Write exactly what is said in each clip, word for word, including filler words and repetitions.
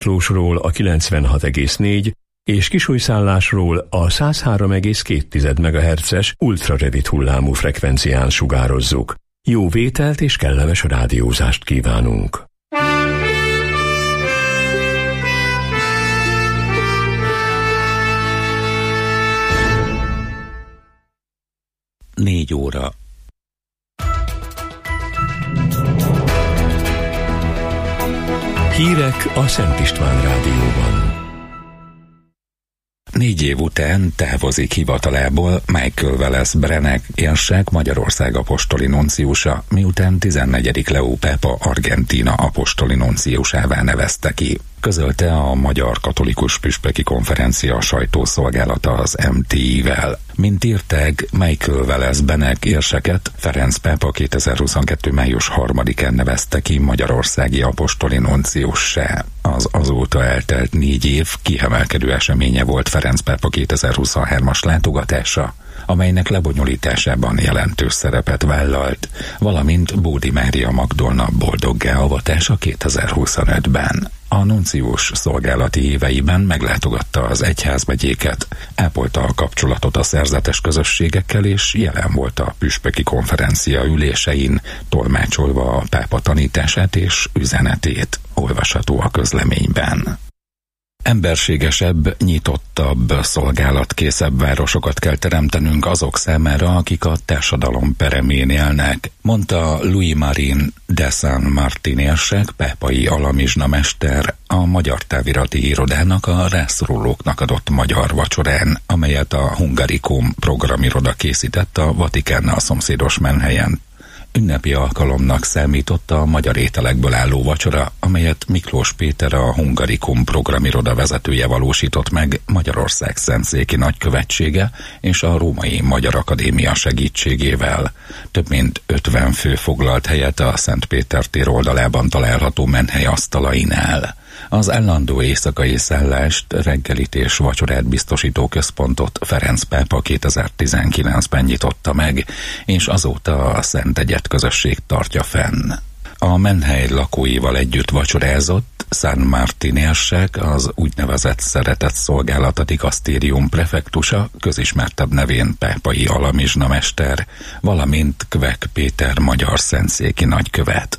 Miklósról a kilencvenhat egész négy és Kisújszállásról a száz három egész két megahertzes ultraredit hullámú frekvencián sugározzuk. Jó vételt és kellemes rádiózást kívánunk! Négy óra. Hírek a Szent István Rádióban. Négy év után távozik hivatalából Michael Wallace Brennan érsek, Magyarország apostoli nunciusa, miután tizennegyedik Leó pápa Argentína apostoli nunciusává nevezte ki. Közölte a Magyar Katolikus Püspöki Konferencia sajtószolgálata az em té i-vel. Mint írták, Michael Wallace Brennan érseket Ferenc pápa kétezer-huszonkettő május harmadikán nevezte ki magyarországi apostoli nunciussá. Az azóta eltelt négy év kiemelkedő eseménye volt Ferenc pápa kétezer-huszonhármas látogatása, amelynek lebonyolításában jelentős szerepet vállalt, valamint Bódi Mária Magdolna boldoggá avatása kétezer-huszonötben. A nuncius szolgálati éveiben meglátogatta az egyházmegyéket, ápolta a kapcsolatot a szerzetes közösségekkel, és jelen volt a püspöki konferencia ülésein, tolmácsolva a pápa tanítását és üzenetét, olvasható a közleményben. Emberségesebb, nyitottabb, szolgálatkészebb városokat kell teremtenünk azok számára, akik a társadalom peremén élnek, mondta Louis-Marin de Saint Martin érsek, pápai alamizsnamester a Magyar Távirati Irodának a rászorulóknak adott magyar vacsorán, amelyet a Hungaricum programiroda készített a Vatikánnal szomszédos Menhelyen. Ünnepi alkalomnak számított a magyar ételekből álló vacsora, amelyet Miklós Péter, a Hungaricum programiroda vezetője valósított meg Magyarország szentszéki nagykövetsége és a Római Magyar Akadémia segítségével. Több mint ötven fő foglalt helyet a Szent Péter tér oldalában található menhely asztalainál. Az állandó éjszakai szállást, reggelit és vacsorát biztosító központot Ferenc pápa kétezer-tizenkilencben nyitotta meg, és azóta a Szent Egyet közösség tartja fenn. A menhely lakóival együtt vacsorázott San Martin érsek, az úgynevezett szeretett szolgálata dikasztérium prefektusa, közismertebb nevén pápai alamizsnamester, valamint Kvek Péter magyar szentszéki nagykövet.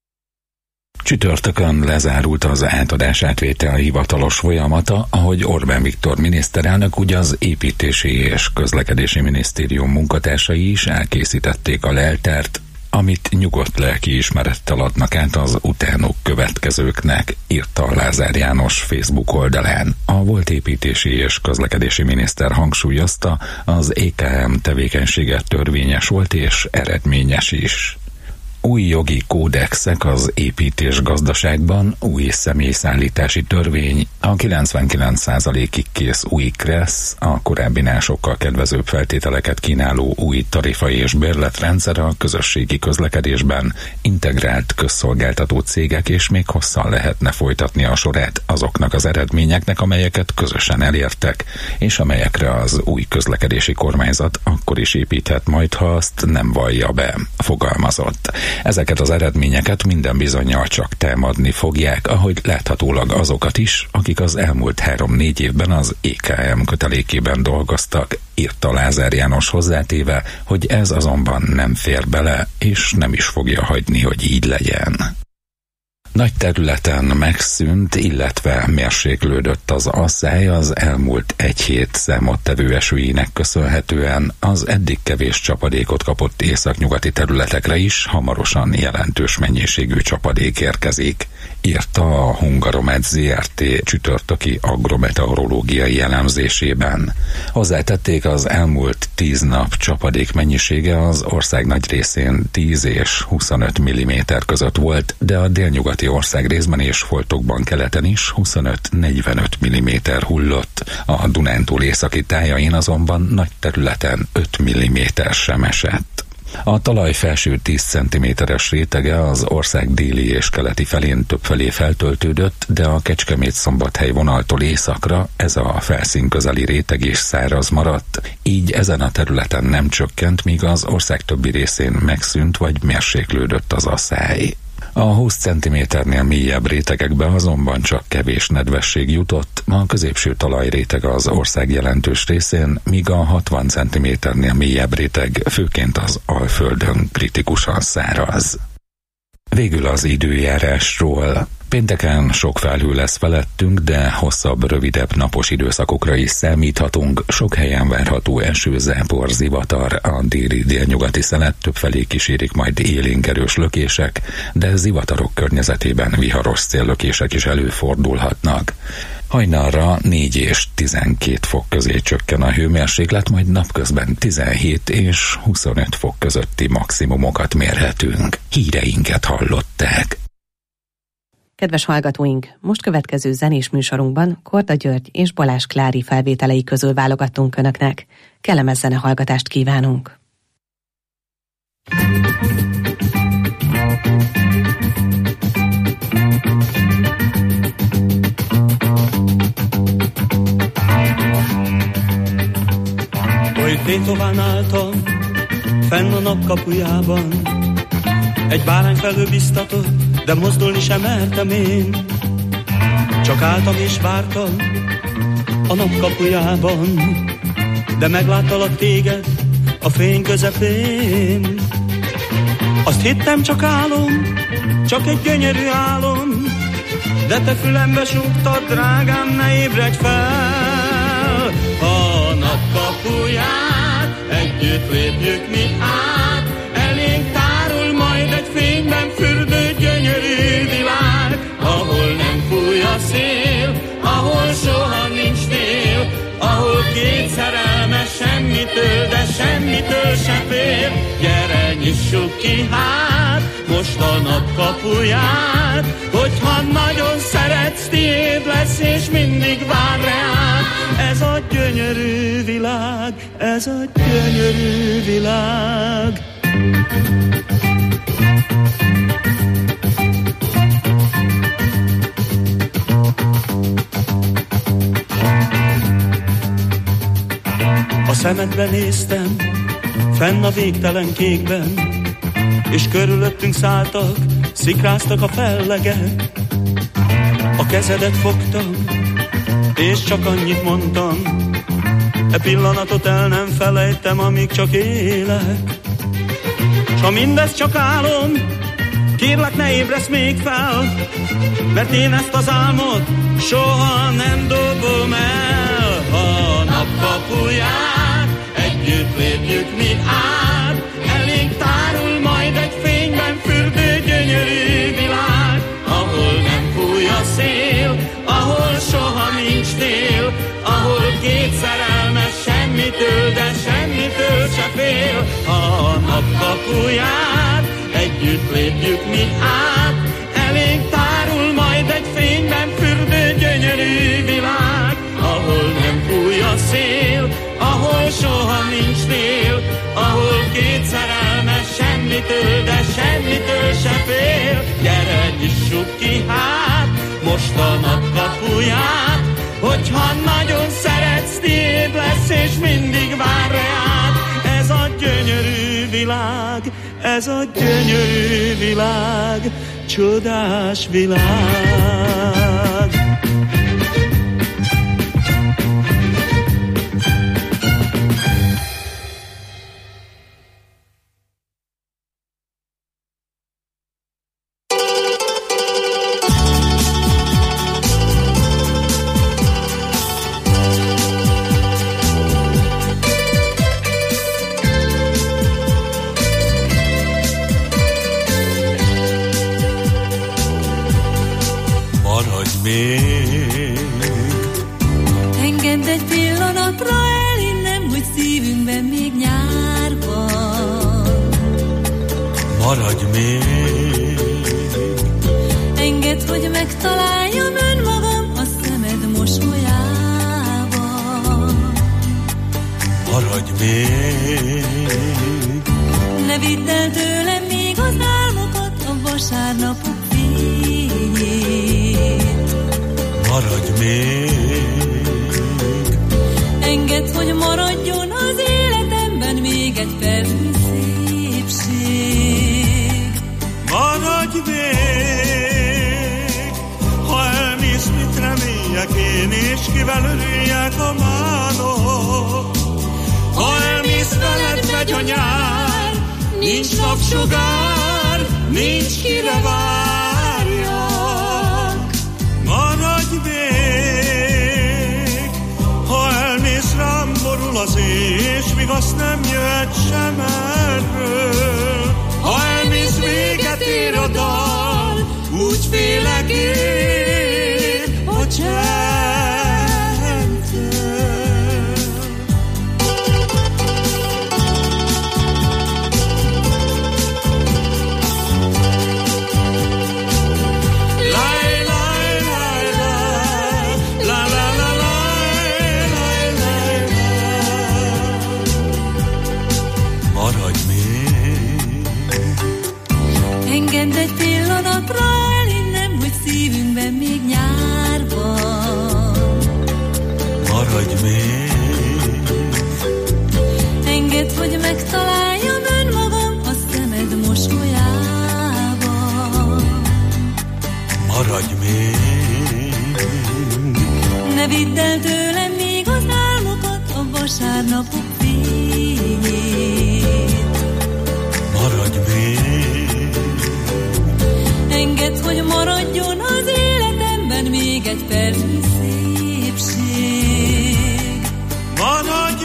Csütörtökön lezárult az átadás-átvétel hivatalos folyamata, ahogy Orbán Viktor miniszterelnök, úgy az építési és közlekedési minisztérium munkatársai is elkészítették a leltárt, amit nyugodt lelkiismerettel adnak át az utánuk következőknek, írta Lázár János Facebook oldalán. A volt építési és közlekedési miniszter hangsúlyozta, az é ká em tevékenysége törvényes volt és eredményes is. Új jogi kódexek az építés gazdaságban, új személyszállítási törvény, a kilencvenkilenc százalékig kész új KRESZ, a korábbinál sokkal kedvezőbb feltételeket kínáló új tarifa és bérletrendszer a közösségi közlekedésben, integrált közszolgáltató cégek, és még hosszan lehetne folytatni a sorát azoknak az eredményeknek, amelyeket közösen elértek, és amelyekre az új közlekedési kormányzat akkor is építhet majd, ha azt nem vallja be, fogalmazott. Ezeket az eredményeket minden bizonnyal csak támadni fogják, ahogy láthatólag azokat is, akik az elmúlt három-négy évben az é ká em kötelékében dolgoztak, írta Lázár János hozzátéve, hogy ez azonban nem fér bele, és nem is fogja hagyni, hogy így legyen. Nagy területen megszűnt, illetve mérséklődött az asszály az elmúlt egy hét számottevő esőinek köszönhetően, az eddig kevés csapadékot kapott északnyugati területekre is hamarosan jelentős mennyiségű csapadék érkezik, írta a Hungaromet zé er té csütörtöki agrometeorológiai elemzésében. Hozzátették, az elmúlt tíz nap csapadék mennyisége az ország nagy részén tíz és huszonöt milliméter között volt, de a délnyugati ország részben és foltokban keleten is huszonöt-negyvenöt milliméter hullott, a Dunántúl északi tájain azonban nagy területen öt milliméter sem esett. A talaj felső tíz centiméteres rétege az ország déli és keleti felén többfelé feltöltődött, de a Kecskemét-Szombathely vonaltól északra ez a felszín közeli réteg is száraz maradt, így ezen a területen nem csökkent, míg az ország többi részén megszűnt vagy mérséklődött az asszály. A húsz centiméternél mélyebb rétegekbe azonban csak kevés nedvesség jutott, a középső talajréteg az ország jelentős részén, míg a hatvan centiméternél mélyebb réteg főként az Alföldön kritikusan száraz. Végül az időjárásról. Pénteken sok felhő lesz felettünk, de hosszabb, rövidebb napos időszakokra is számíthatunk. Sok helyen várható eső, zápor, zivatar, a déli délnyugati szelet többfelé kísérik majd élénk erős lökések, de zivatarok környezetében viharos széllökések is előfordulhatnak. Hajnalra négy és tizenkét fok közé csökken a hőmérséklet, majd napközben tizenhét és huszonöt fok közötti maximumokat mérhetünk. Híreinket hallották. Kedves hallgatóink, most következő zenés műsorunkban Korda György és Balázs Klári felvételei közül válogattunk Önöknek. Kellemes zenehallgatást kívánunk! Oly tétován álltam, fenn a napkapujában, egy bárány felől biztatott, de mozdulni sem mertem én. Csak álltam és vártam a napkapujában, de megláttalak téged a fény közepén. Azt hittem csak álom, csak egy gyönyörű álom, de te fülembe súgtad, drágám, ne ébredj fel. A napkapuját együtt lépjük mi át, elénk tárul majd egy fényben fürdő gyönyörű világ, ahol nem fúj a szél, ahol soha nincs tél, ahol két szerelmes semmitől, de semmitől se fél. Gyere, nyissuk ki hát most a napkapuját, hogyha nagyon szeretsz, tiéd lesz és mindig vár reád. Ez a gyönyörű világ, ez a gyönyörű világ. A szemedbe néztem, fenn a végtelen kékben, és körülöttünk szálltak, szikráztak a fellegek. A kezedet fogtam, és csak annyit mondtam, e pillanatot el nem felejtem, amíg csak élek. S ha mindez csak álom, kérlek, ne ébredsz még fel, mert én ezt az álmot soha nem dobom el. A napkapuját együtt lépjük mi át, elénk tárul majd egy fényben fürdő gyönyörű világ, ahol nem fúj a szél, ahol soha nincs tél, ahol két szerelmes semmitől, de semmitől se fél. A napkapuját együtt lépjük mi át, elénk tárul majd egy fényben fürdő gyönyörű világ, ahol nem fúj a szél, ahol soha nincs tél, ahol két szerelmes semmitől, de semmitől se fél. Gyere, nyissuk ki hát most a napkapuját, hogyha nagyon szeretsz, tiéd lesz és mindig vár reád. Ez a gyönyörű világ, ez a gyönyörű világ, csodás világ. Engedd egy pillanatra el innen, hogy szívünkben még nyár van. Maradj még. Engedd, hogy megtaláljam önmagam a szemed mosolyában. Maradj még. Ne vidd el tőlem még az álmokat, a vasárnapok fényét. Maradj még. Engedd, hogy maradjon az életemben még egy percnyi szépség. Maradj még. reméljek én, és kivel örüljek a mánok. Ha elmész veled, megy a nyár, nincs napsugár, nincs kire várjak. Maradj még, ha elmész rám, borul az és vigasz nem jöhet sem erről. Ha elmész, véget ér a dal, úgy félek én, hogy engedd egy pillanatra elhinnem, hogy szívünkben még nyár van. Maradj még. Engedd, hogy megtaláljam önmagam a szemed mosolyában. Maradj még. Ne vidd el tőlem még az álmokat, a vasárnapok fényét. Maradj még. Engedd, hogy maradjon az életemben még egy percnyi szépség. Maradj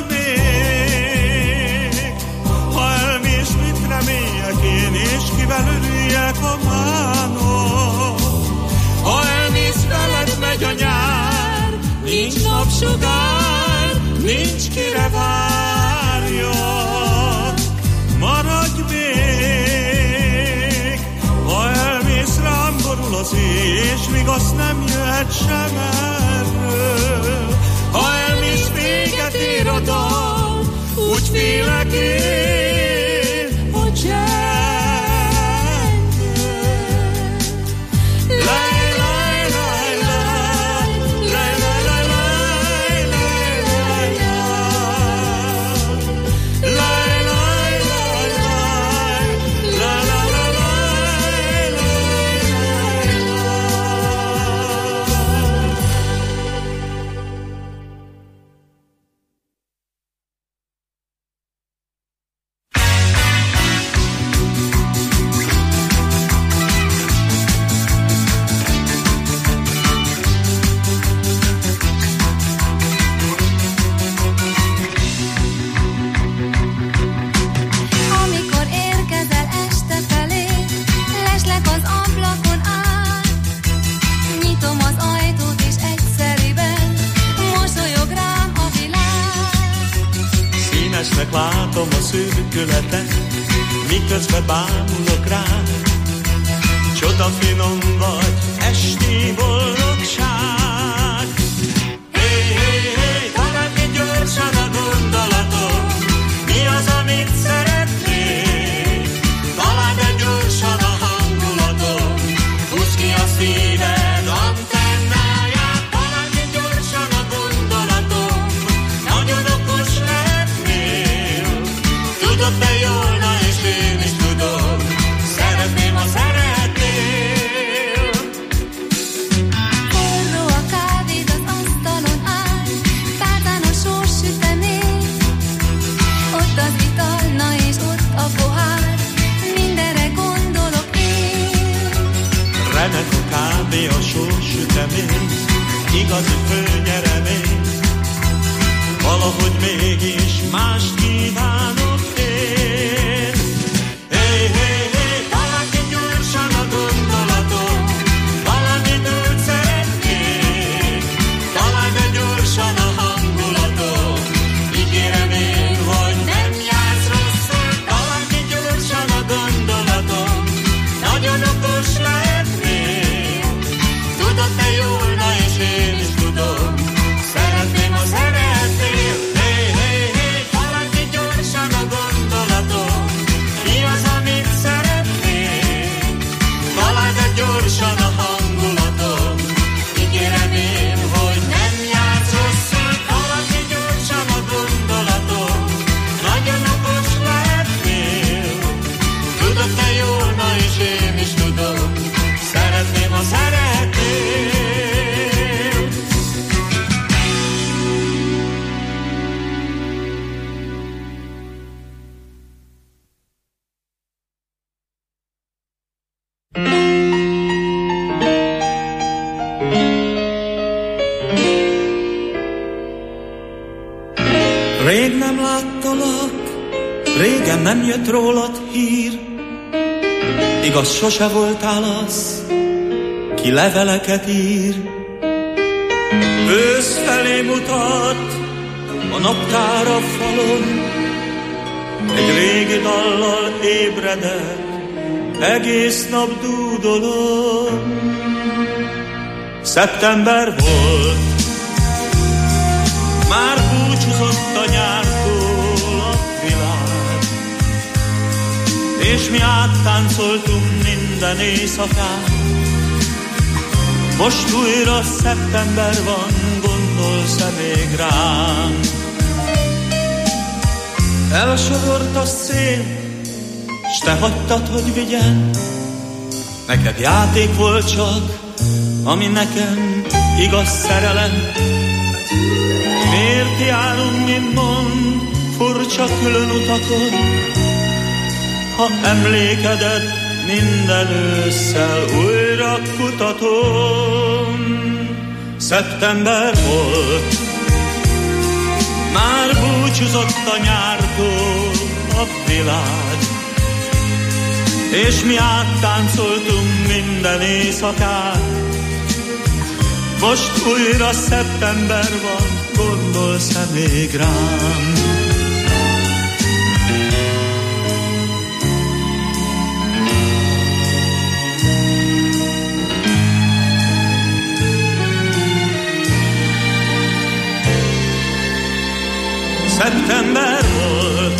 még, ha elmész, mit reméljek én, és kivel örüljek a mánok. Ha elmész veled, megy a nyár, nincs napsugár, nincs kire várjak. Maradj még, ha elmész rám, borul az és vigasz nem jöhet sem erről. Ha elmész, véget ér a dal, úgy félek én, hogy csendben. Lej, lej, lej, lej, lej, lej, lej, lej, lej, lej, lej, látom a szürkületet, miközben bámulok rá. Csoda finom vagy, esti boldogság. Hé, hé, hé, talán mi gyorsan a gondolatom, mi az, amit szeretnék? Talán de gyorsan a hangulatom, húzd ki a szíved antennáját. Talán mi gyorsan a gondolatom, nagyon okos lehetnél. Tudod te jól, na és én is tudom, szeretném, ha szeretnél. Forró a kávéd az asztalon áll, tálcán a sós sütemény. Ott az ital, na és ott a pohár, mindenre gondolok én. Remek a kávé, a sós sütemény, igazi főnyeremény. Valahogy mégis más kívánok én. Hé, hé, hé, talán ki gyorsan a gondolatom, valamit úgy szeretnék. Talán de gyorsan a hangulatom, ígérem én, hogy nem jársz rosszul. Talán ki gyorsan a gondolatom, nagyon okos lehetnék. Tudod te jól, na és én is tudom, szeretném, ha szeretnél. Hé, hé, hé, talán ki gyorsan a Rég nem láttalak, régen nem jött rólad hír. Igaz, sose voltál az, ki leveleket ír. Ősz felé mutat a naptár a falon, egy régi dallal ébredek, egész nap dúdolom. Szeptember volt, már búcsúzott a nyártól a világ, és mi áttáncoltunk minden éjszakán. Most újra szeptember van, gondolsz-e még rám? Elsodort a szél, s te hagytad, hogy vigyen. Neked játék volt csak, ami nekem igaz szerelem. Miért járunk, mint mond, furcsa külön utakon, ha emlékedet minden ősszel újra kutatom. Szeptember volt, már búcsúzott a nyártól a világ, és mi áttáncoltunk minden éjszakát. Most újra szeptember van, gondolsz-e még rám? Szeptember volt,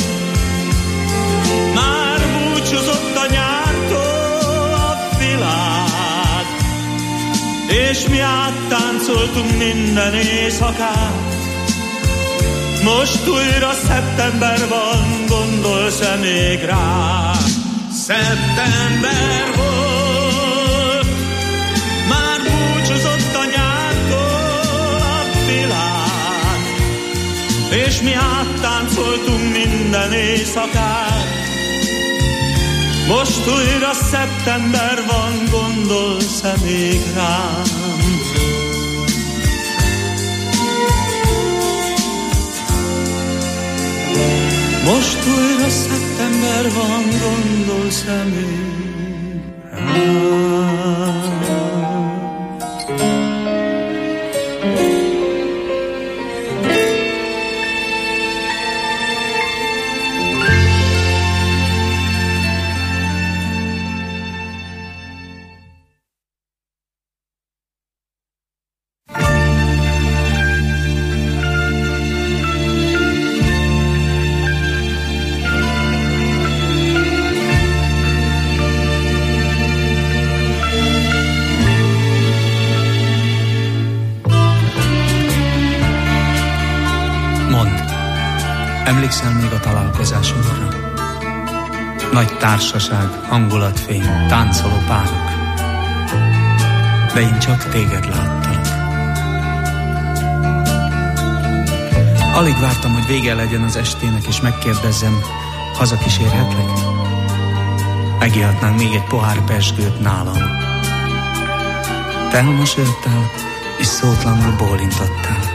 már búcsúzott a nyártól a világ, és mi áttáncoltunk minden éjszakát. Most újra szeptember van, gondolsz-e még rá? Szeptember volt, már búcsúzott a nyártól a világ, és mi áttáncoltunk minden éjszakát. Most újra szeptember van, gondolsz-e még rám? Most újra szeptember van, gondolsz-e még rám? Emlékszel még a találkozásunkra? Nagy társaság, hangulatfény, táncoló párok, de én csak téged láttalak. Alig vártam, hogy vége legyen az estének, és megkérdezzem, hazakísérhetlek? Megihatnánk még egy pohár pezsgőt nálam. Te elmosolyodtál, és szótlanul bólintottál.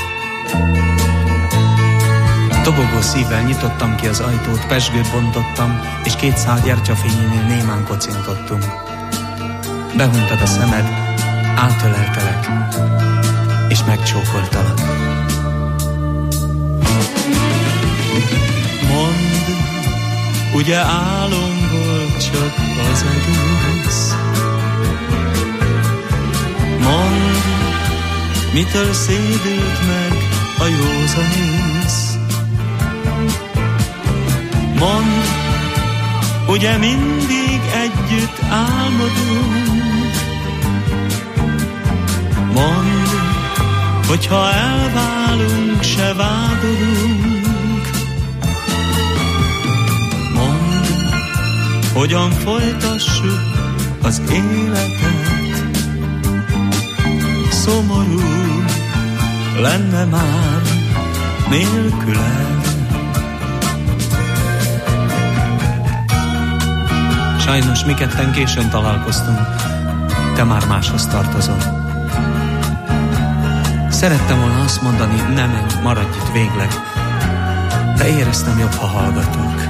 Dobogó szívvel nyitottam ki az ajtót, pezsgőt bontottam, és két szál gyertyafényénél némán kocintottunk. Behunytad a szemed, átöleltelek, és megcsókoltalak. Mondd, ugye álom volt csak az egész? Mondd, mitől szédült meg a józanész? Mondd, ugye mindig együtt álmodunk? Mondd, hogyha elválunk, se vádolunk. Mondd, hogyan folytassuk az életet. Szomorú lenne már nélküled. Sajnos mi ketten későn találkoztunk, te már máshoz tartozol. Szerettem volna azt mondani, nem menj, maradj itt végleg, de éreztem jobb, ha hallgatok.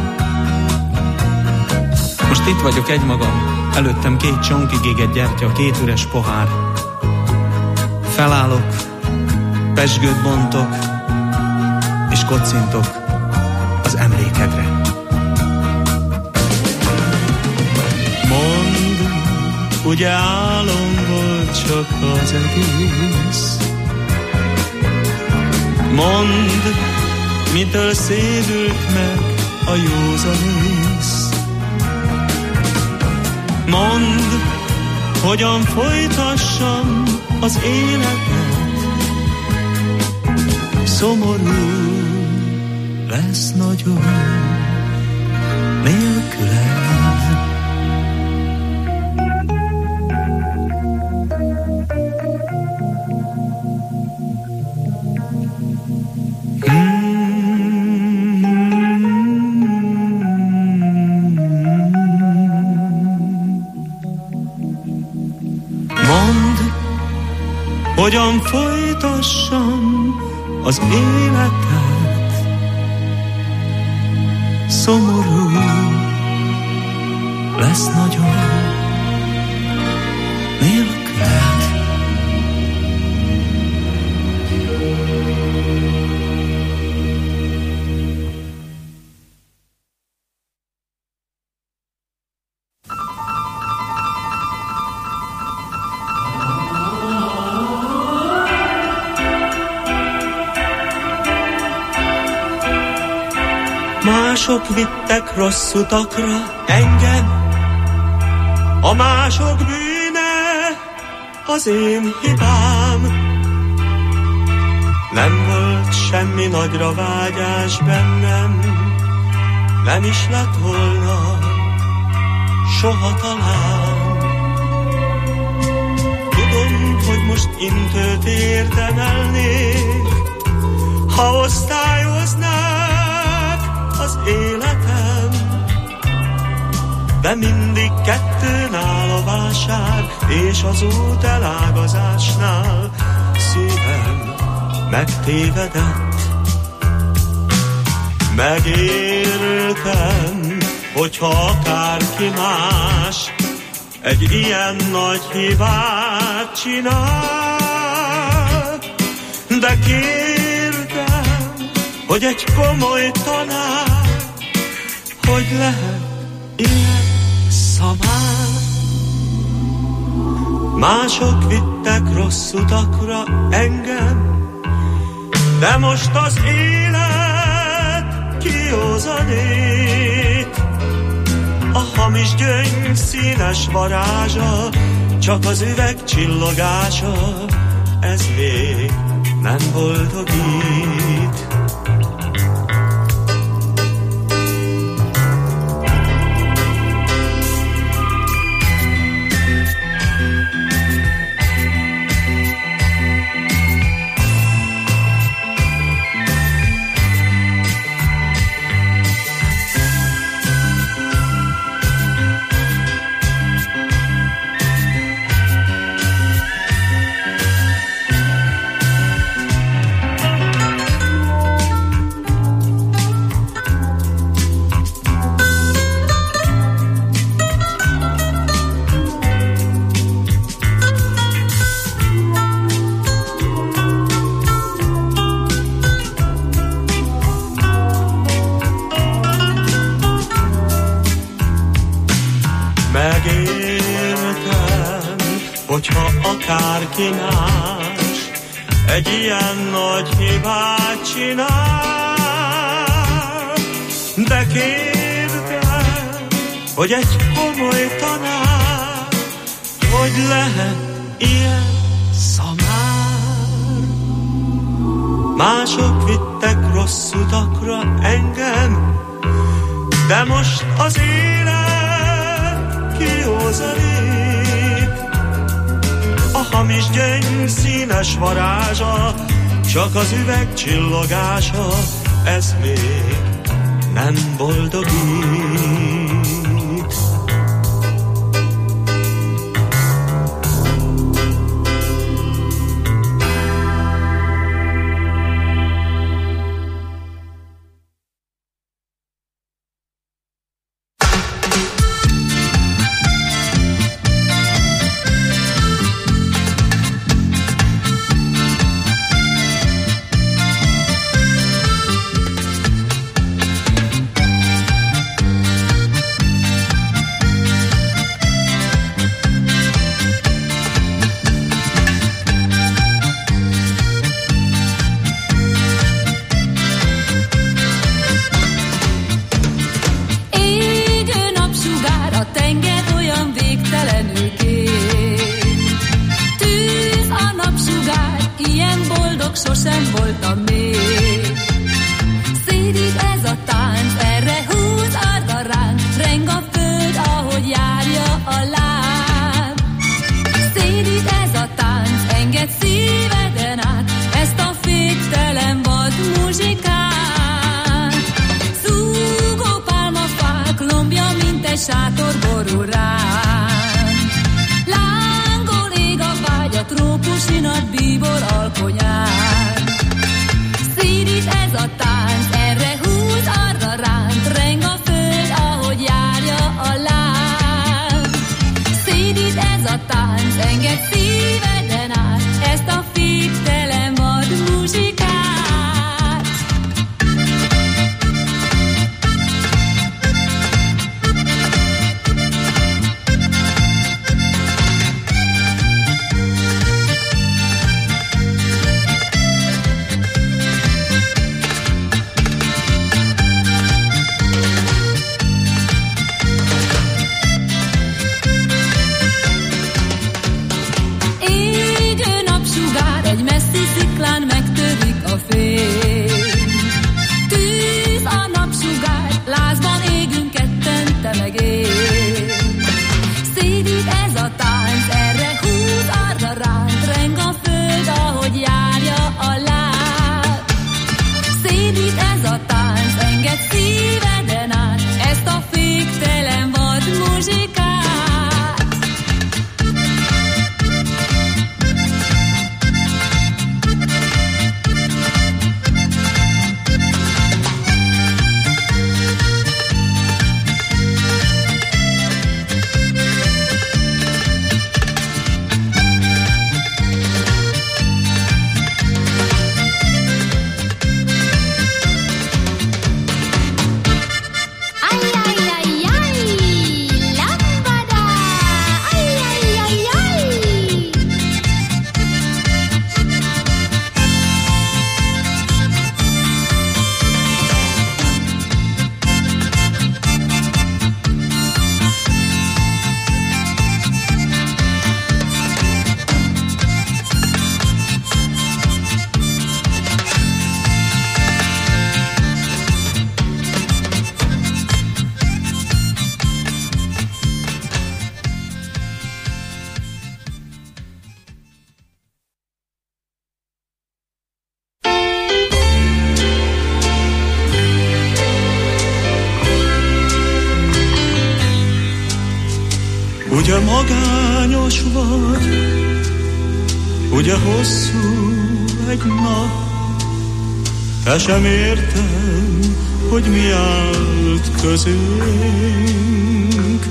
Most itt vagyok egymagam, előttem két csonkig égett gyertya, két üres pohár. Felállok, pezsgőt bontok, és kocintok az emlékedre. Mondd, ugye álom volt csak az egész. Mondd, mitől szédült meg a józanész. Mondd, hogyan folytassam az életet. Szomorú lesz nagyon nélküled. Hogyan folytassam az életet, szomorú lesz nagyon nélküled. Mások vittek rossz utakra engem, a mások bűne az én hibám. Nem volt semmi nagyra vágyás bennem, nem is lett volna soha talán. Tudom, hogy most intőt érdemelnék, ha osztályoznák az életem, de mindig kettőn áll a vásár, és az út elágazásnál szívem megtévedett. Megértem, hogyha akárki más egy ilyen nagy hibát csinál, de kérdem, hogy egy komoly tanár hogy lehet ilyen szamár. Mások vittek rossz utakra engem, de most az élet kiózanít. A hamis gyöngy színes varázsa, csak az üveg csillogása, ez még nem boldogít. Akárki más egy ilyen nagy hibát csinál, de kérdem, hogy egy komoly tanár hogy lehet ilyen szamár. Mások vittek rossz utakra engem, de most az élet kiózanít. A hamis gyöngy színes varázsa, csak az üveg csillogása, ez még nem boldogít. csak sosem voltam még. Szédít ez a tánc, erre húz arra ránk, reng a föld, ahogy járja a láb. Szédít ez a tánc, engedd szíveden át, ezt a féktelen vad muzsikát. Zúgó pálmafák lombja, mint egy sátor borul rám. Lángol ég a vágy, a trópus inat bíbor alkonyán. Szédít ez a tánc, erre húz arra ránt, reng a föld, ahogy járja a láb. Szédít ez a tánc, engedd szíveden át, ezt a féktelen vad muzsikát. Sziklán megtörik a fény. Tűz a napsugár, lázban égünk ketten, te meg én. Szédít ez a tánc, erre húz arra ránt, reng a föld, ahogy járja a láb. Szédít ez a tánc, engedd szíveden át, ezt a féktelen vad muzsikát. Ugye magányos vagy, ugye hosszú egy nap, te sem értem, hogy mi állt közünk.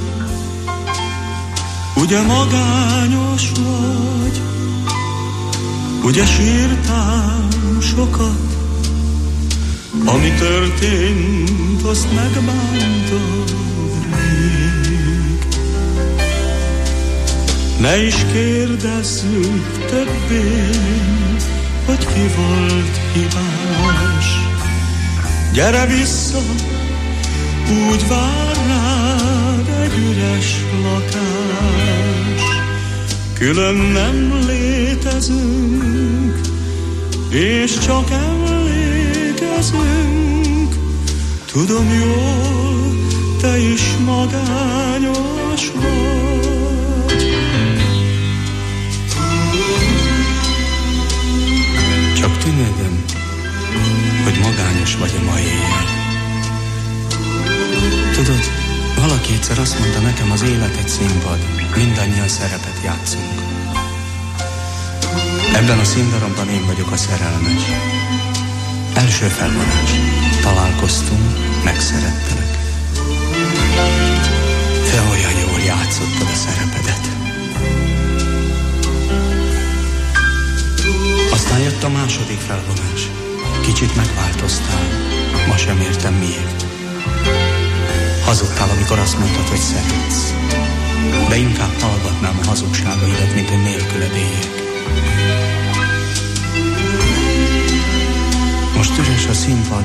Ugye magányos vagy, ugye sírtál sokat, ami történt, azt megbántad még. Ne is kérdezzük többé, hogy ki volt hibás. Gyere vissza, úgy vár rád egy üres lakás. Külön nem létezünk, és csak emlékezünk. Tudom jól, te is magányos vagy. Csak tűnődöm, hogy magányos vagy a mai éjjel. Tudod, valaki egyszer azt mondta nekem, az élet egy színpad, mindannyian szerepet játszunk. Ebben a színdarabban én vagyok a szerelmes. Első felvonás. Találkoztunk, megszerettelek. Te olyan jól játszottad a szerepedet. Aztán jött a második felvonás. Kicsit megváltoztál, ma sem értem miért. Hazudtál, amikor azt mondtad, hogy szeretsz. De inkább hallgatnám a hazugságaidat, mint hogy nélküled éljek. Most üres a színpad,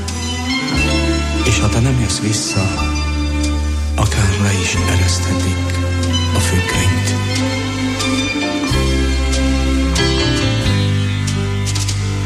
és ha te nem jössz vissza, akár le is ereszthetik a függönyt.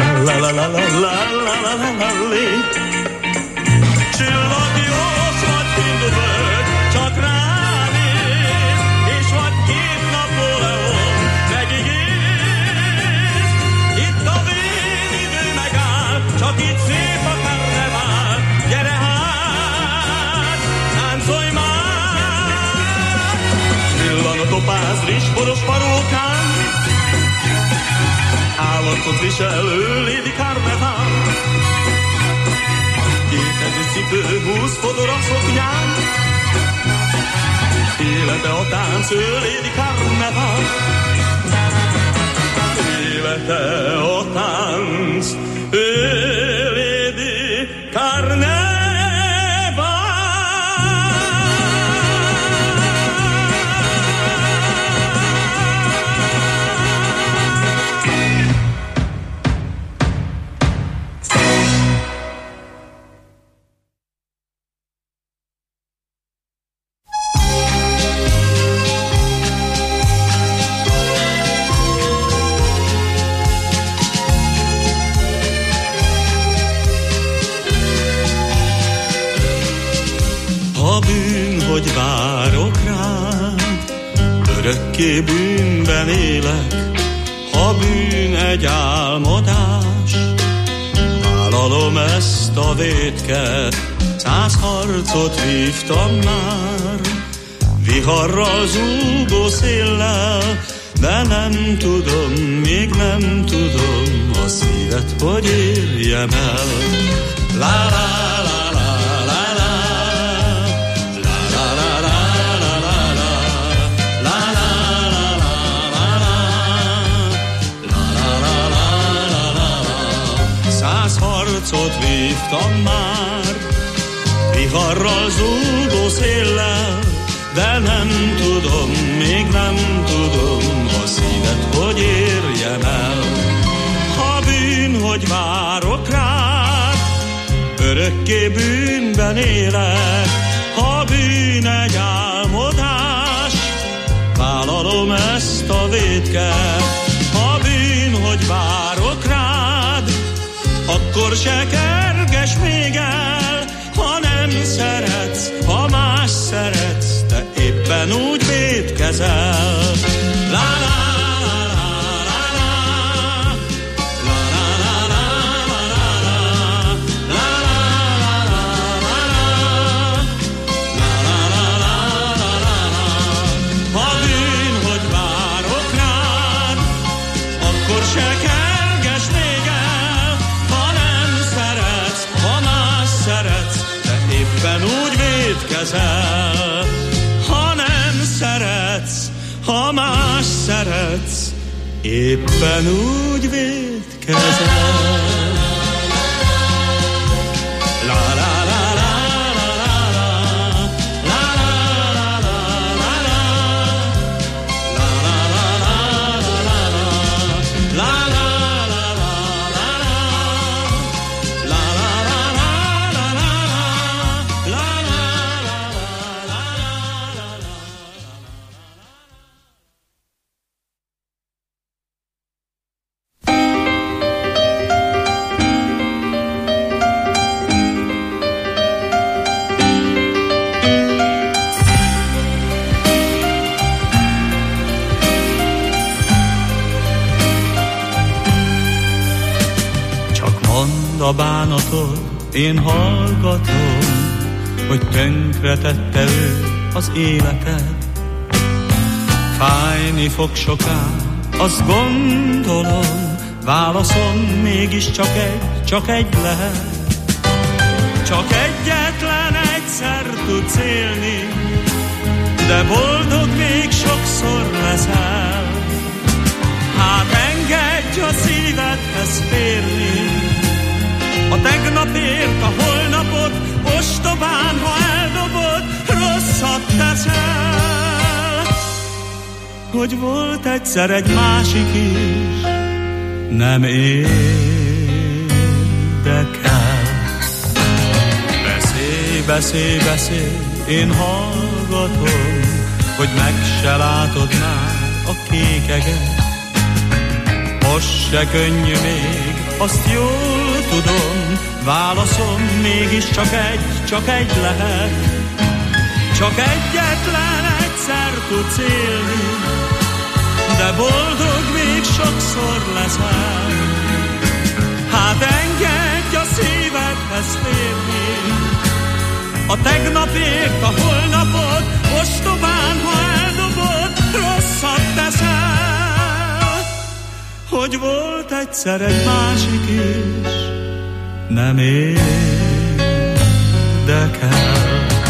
la la la la la la la la la lé. Csillagjós vagy tündöböd, csak ránéz, és vagy két Napóleon megígér. Itt a véridő megáll, csak itt szép a karnevál. Gyere hát, táncolj már! Villan a topáz rizsboros parókán, állatot viselő Lady Carnival. Kétezű cipő, húsz fodor a szoknyán, élete a tánc, ő Lady Carnival. Élete a tánc, ő Lady Carnival. Hogy várok rád, örökké bűnben élek, ha bűn egy álmodás. Vállalom ezt a vétket, száz harcot vívtam már, viharral zúgó széllel, de nem tudom, még nem tudom a szívet, hogy érjem el. La la la. Harcot vívtam már, viharral zúgó széllel, de nem tudom, még nem tudom a szívet, hogy érjem el. Ha bűn, hogy várok rád, örökké bűnben élek, ha bűn egy álmodás, vállalom ezt a vétket. Ha bűn, hogy várok rád, akkor se kerges még el, ha nem szeretsz, ha más szeretsz, te éppen úgy vétkezel. La la la la la, la la la la la, la la la la. Ha bűn, hogy várok rád, akkor se kerges még el, éppen úgy vétkezel. Ha nem szeretsz, ha más szeretsz, éppen úgy vétkezel. La la la la la la la la la la la la la la. A bánatot én hallgatom, hogy tönkretette ő az életed. Fájni fog soká, azt gondolom, válaszom mégis csak egy, csak egy lehet. Csak egyetlen egyszer tudsz élni, de boldog még sokszor leszel. Hát engedj a szívedhez férni, a tegnapért, a holnapot, ostobán, ha eldobod, rosszat teszel. Hogy volt egyszer egy másik is, nem érdekel. Beszélj, beszélj, beszélj, én hallgatom, hogy meg se látod már a kék eget. most se könnyű még, azt jól tudom, válaszom mégis csak egy, csak egy lehet. Csak egyetlen egyszer tudsz élni, de boldog még sokszor leszel. Hát engedj a szívedhez férni, a tegnapért, a holnapot, ostobán, ha eldobod, rosszat teszel. Hogy volt egyszer egy másik is, nem érdekel.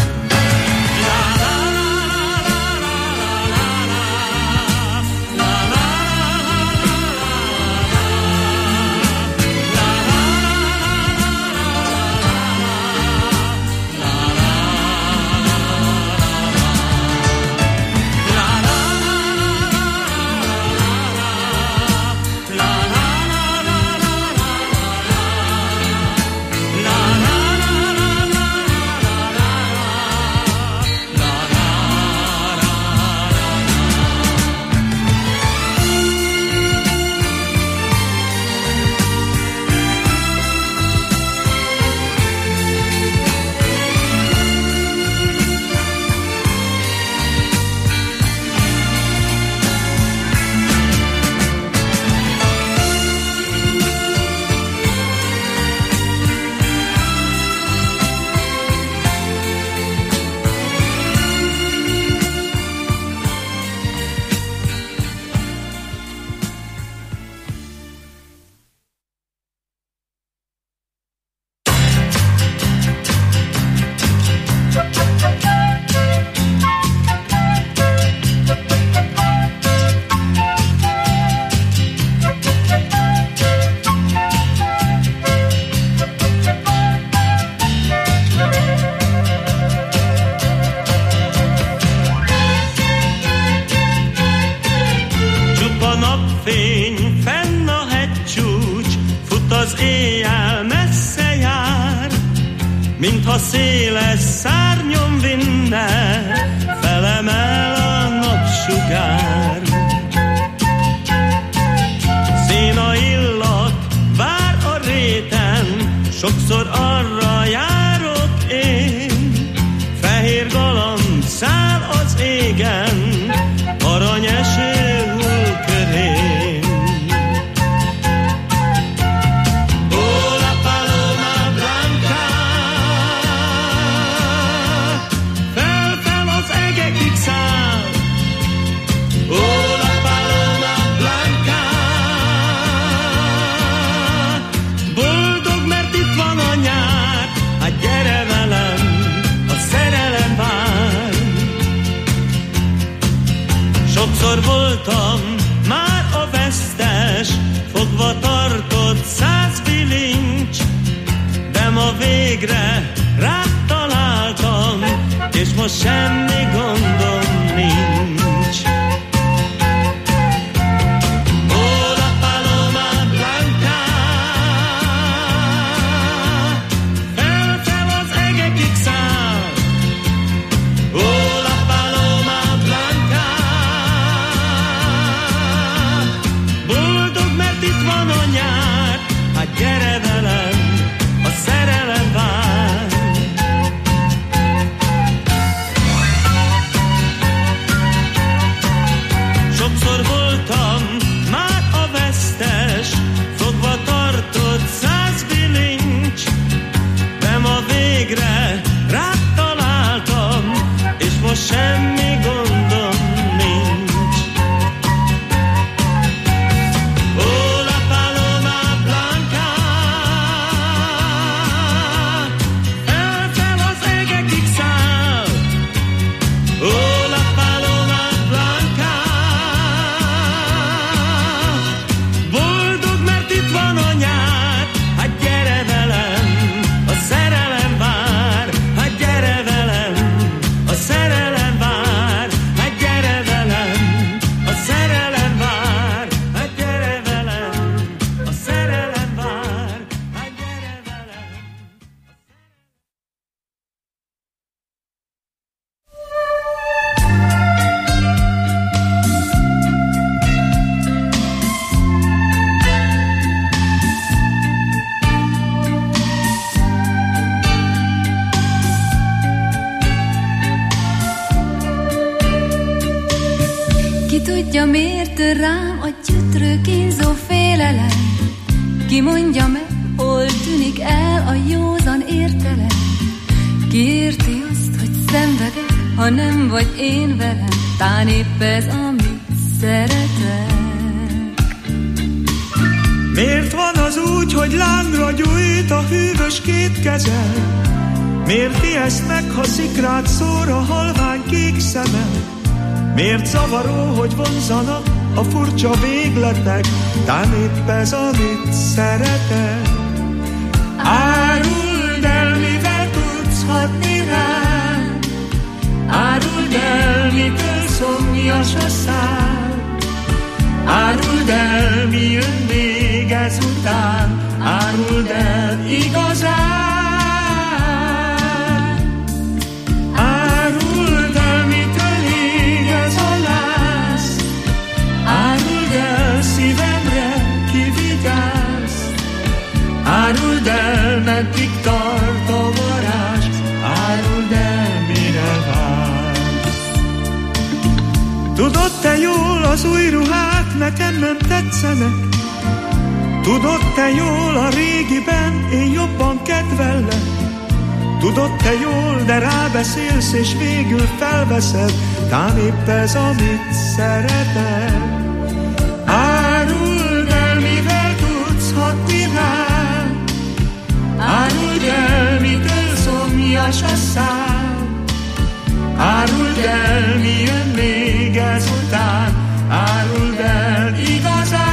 Mintha széles szárnyon vinne, felemel a napsugár. Széna illat vár a réten, sokszor arra járok én. Fehér galamb száll az égen, aranyeső hull körén. Sokszor voltam már a vesztes, fogva tartott száz bilincs, de ma végre rád találtam, és most semmi gondom nincs. tudja, miért tör rám a gyötrő kínzó félelem? Ki mondja meg, hol tűnik el a józan értelem? Ki érti azt, hogy szenvedek, ha nem vagy én velem? Tán épp ez, amit szeretek. Miért van az úgy, hogy lángra gyújt a hűvös két kezel? Miért ijesztnek, ha szikrát szór a halvány kék szemem? Miért zavaró, hogy vonzanak a furcsa végletek? Tán épp ez, amit szeretek. Áruld el, mivel tudsz hatni rám. Áruld el, mitől szomjas a szám. Áruld el, mi jön még ezután. Áruld el igazán. Áruld el, mitől ég ez a láz. Áruld el szívemre, ki vigyáz. Áruld el, meddig tart a varázs. Áruld el, mire vársz. Tudod te jól az új ruhák nekem nem tetszenek. Tudod te jól a régiben én jobban kedvellek. Tudod te jól, de rábeszélsz és végül felveszed. Tán épp ez, amit szeretek. Áruld el, mivel tudsz hatni rám. Áruld el, mitől szomjas a szám. Áruld el, mi jön még ezután. Áruld el igazán.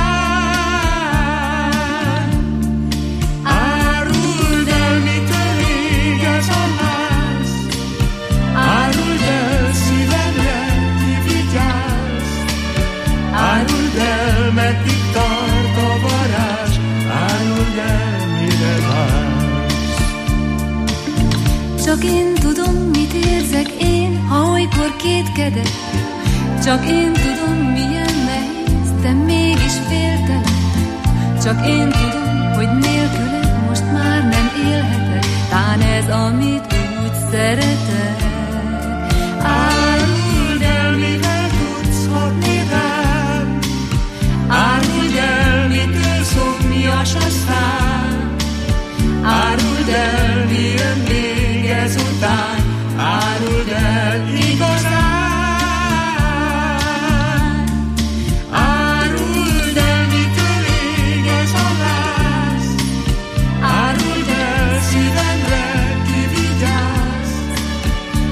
Áruld el, mitől ég ez a láz. Áruld el szívemre, ki vigyáz. Áruld el, meddig tart a varázs. Áruld el, mire vársz. Csak én tudom, mit érzek én, ha olykor kétkedek. Csak én tudom, milyen nehéz, de mégis féltelek. Csak én tudom, hogy nélküled most már nem élhetek. Tán ez, amit úgy szeretek. Áruld el, mivel tudsz hatni rám. Áruld el, mitől szomjas a szám. Áruld el, mi jön még ezután. Áruld el igazán. Áruld el, mitől ég ez a láz. Áruld el szívemre, ki vigyáz.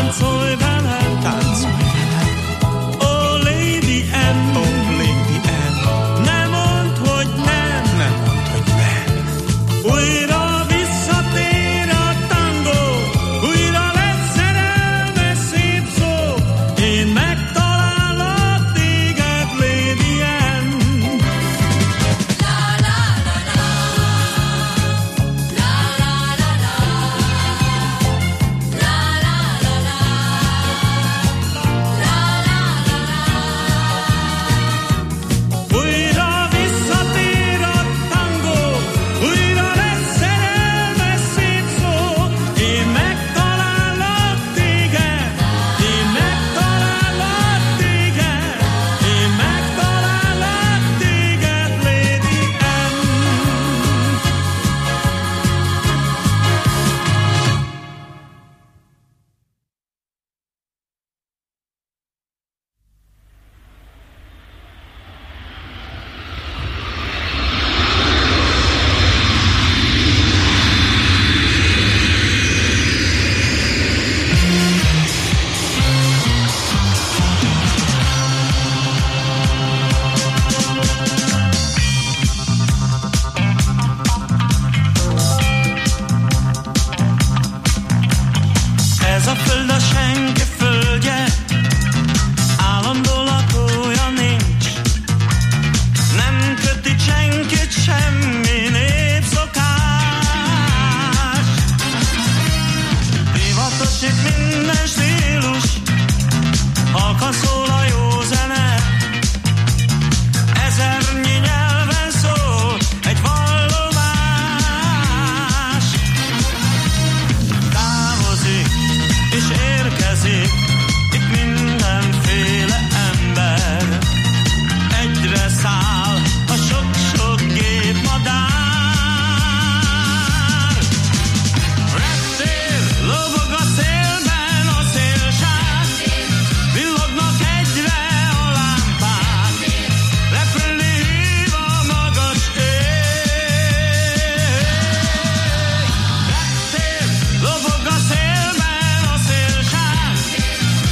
táncolj velem, táncolj velem. Oh, Lady M, oh, Lady M, ne mondd, hogy nem, ne mondd, hogy nem. Újra visszatér a tangó, újra lesz szerelmes szép szó, én megtalálok téged, Lady M. Újra visszatér a tangó, újra lesz szerelmes szép szó, én megtalálok téged, én megtalálok téged, én megtalálok téged, Lady M. Ez a föld a senki földje, állandó lakója nincs. Nem köti senkit semmi népszokás. Divatos itt minden stílus, halkan szól a jó zene. Ezernyi nyelven szól egy vallomás. Távozik és érkezik itt mindenféle ember. Egyre száll a sok-sok gépmadár. Reptér lobog a szélben a szélsák, villognak egyre a lámpák, repülni hív a magas ég. Reptér lobog a szélben a szélsák,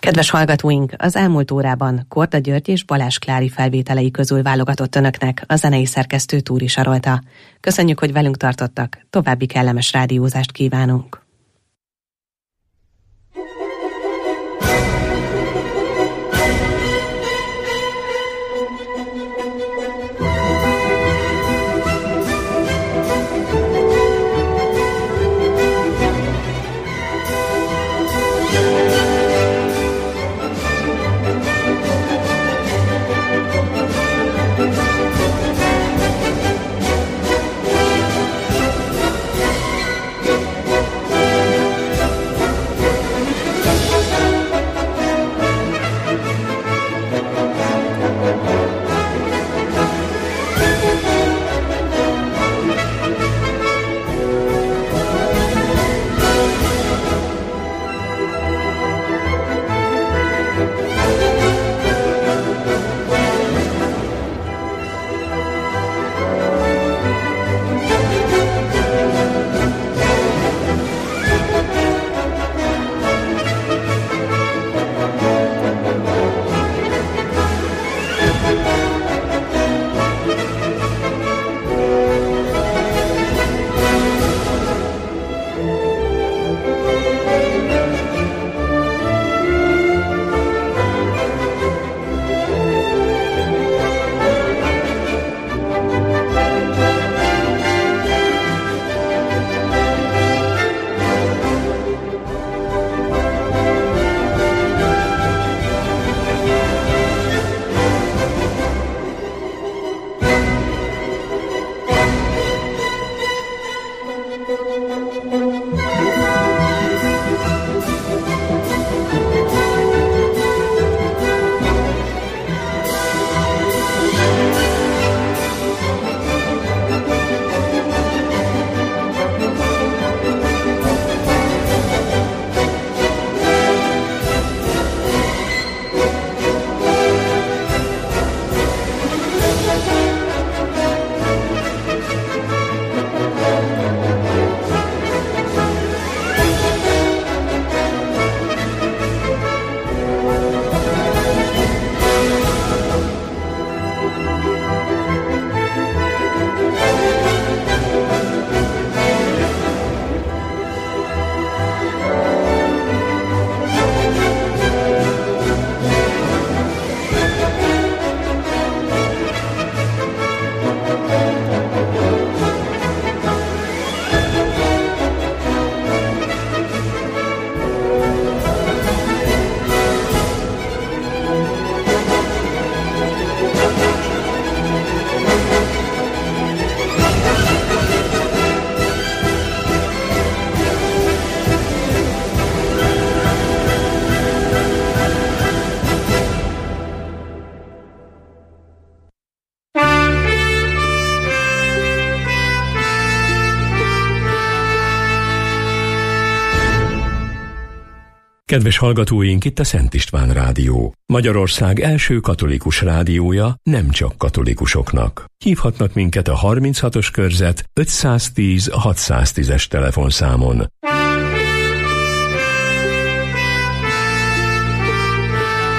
Kedves hallgatóink, az elmúlt órában Korda György és Balázs Klári felvételei közül válogatott önöknek a zenei szerkesztő Túri Sarolta. Köszönjük, hogy velünk tartottak, további kellemes rádiózást kívánunk. Kedves hallgatóink, itt a Szent István Rádió. Magyarország első katolikus rádiója, nem csak katolikusoknak. Hívhatnak minket a harminchatos körzet ötszáztíz hatszáztízes telefonszámon.